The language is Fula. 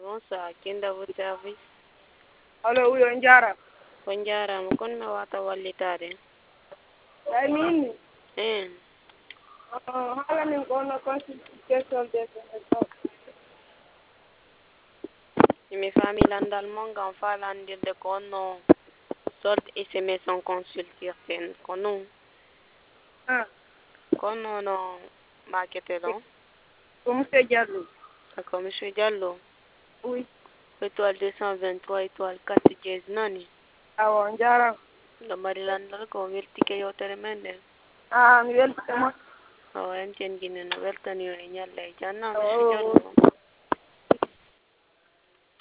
bonsoir. Kinda votre service. Allo, oui, on jarama. On jarama. Kono mi wawata wallitade. Eyi minni. En. Haalamin ko no consultation de Mi faami landal mon ngam falandirde ko onno solde SMS on consultirten ko non. Kono no marketer on. ko monsieur Diallo. D'accord, monsieur Diallo. Oui. Étoile 223, étoile 4 dièse nani. Awo, on jarama. Ɗo mbaɗi landal ko weltike yewtere men nden. Mi weltitama. En tenjini no weltani e ñalla e janna Oh, monsieur oh, Diallo.